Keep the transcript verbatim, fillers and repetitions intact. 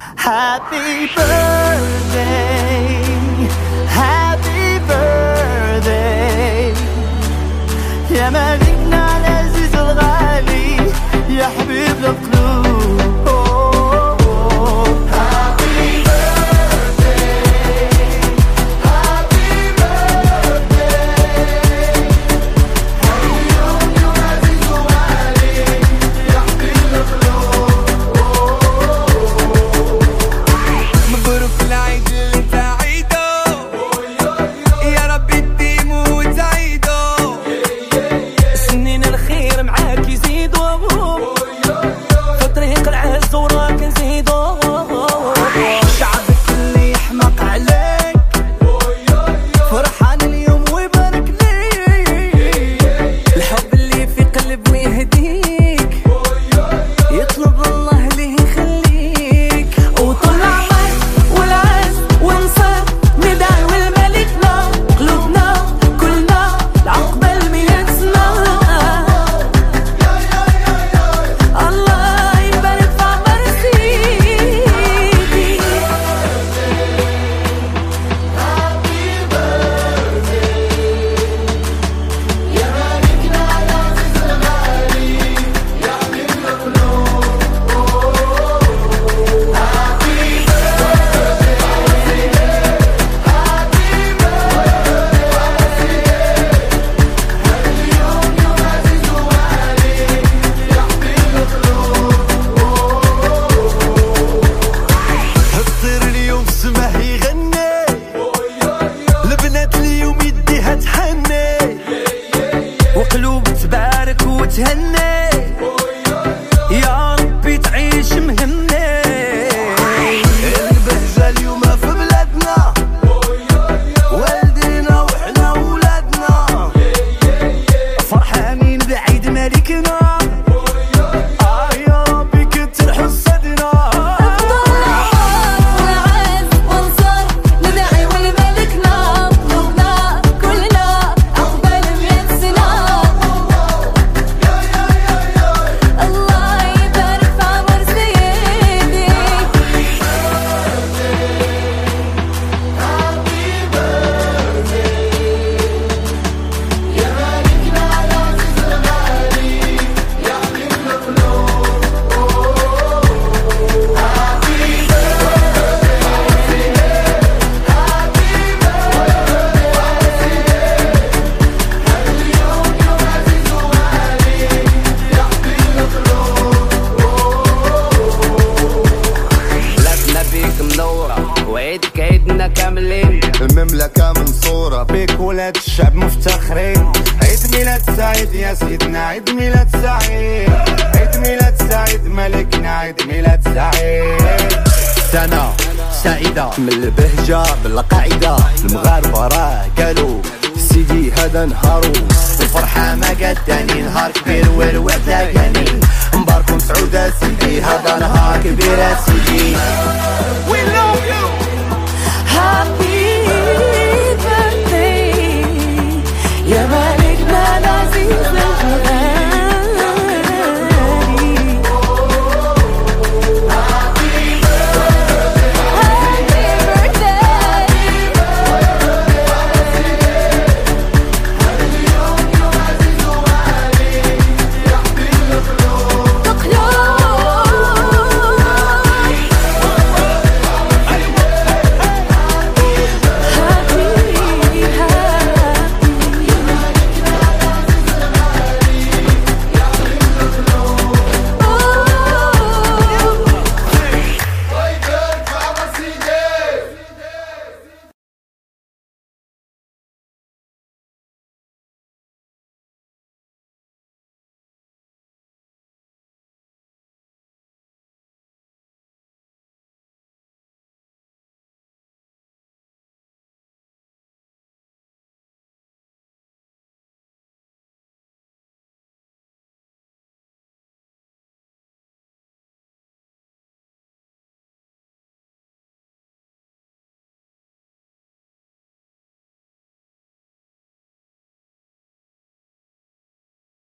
Happy birthday, happy birthday يا مالكنا العزيز الغالي يا حبيب القلوب. Happy birthday, happy birthday اليوم يوم عزيز وغالي يا حبيب القلوب. مبروك العيد اللي انت عيده يا ربي تديمو وتعيده سنين الخير معاك يزيدو في طريق العز وراك نزيدو شعبك اللي يحمق عليك فرحان اليوم ويبارك ليك الحب اللي في قلب ويهديك يطلب الله ليه يخليك وطول عمرك والعز ونصر ندعي والملكنا قلوبنا كلنا لعقبال مية سنة الله يبارك في عمر سيدي. يا مالكنا العزيز الغالي يا حبيب القلوب. اليوم يوم عزيز وغالي يا حبيب القلوب. الطير اليوم سماه يغني البنات اليوم يديها تحني وقلوب تبارك وتهني يا ربي تعيش مهني البهجة اليوم في بلادنا والدينا وحنا ولادنا فرحانين بعيد ملكنا آه يا ربي كتر حسدنا. والعز ونصر ندعي والملكنا قلوبنا كلنا عقبال مية سنة الله يبارك في عمر سيدي. يا مالكنا العزيز الغالي يا حبيب القلوب. اليوم يوم عزيز وغالي يا حبيب القلوب. بلادنا بيك منورة وعيدك عيدنا كاملين المملكة منصورة بيك ولاد الشعب مفتخرين. عيد ميلاد سعيد يا سيدنا عيد ميلاد سعيد عيد ميلاد سعيد ملكنا عيد ميلاد سعيد. سنة سعيدة من البهجة بالقاعدة المغاربة راه قالوا سيدي هذا نهارو الفرحة ما قداني نهار كبير والوعد لاقاني مبارك ومسعودة سيدي هذا نهار كبير سيدي.